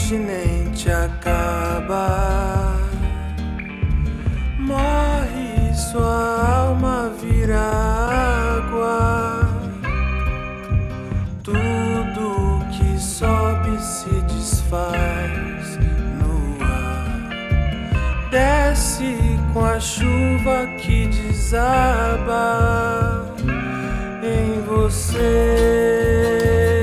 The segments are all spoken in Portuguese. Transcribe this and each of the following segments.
continente acaba, morre sua alma vira água. Tudo que sobe se desfaz no ar, desce com a chuva que desaba em você.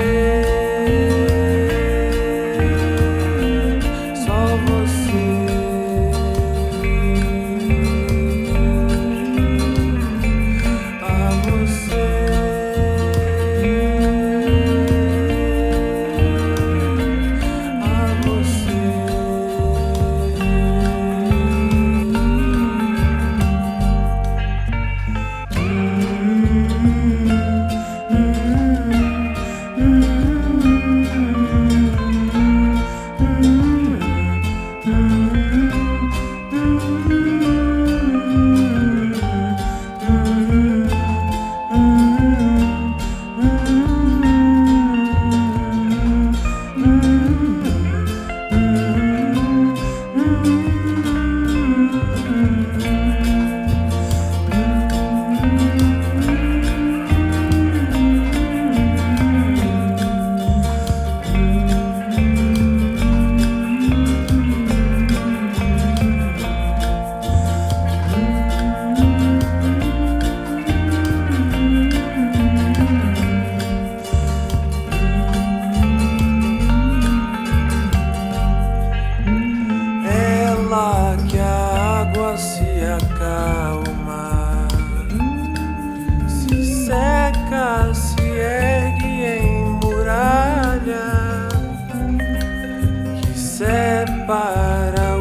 Que a água se acalma, se seca, se ergue em muralha que separa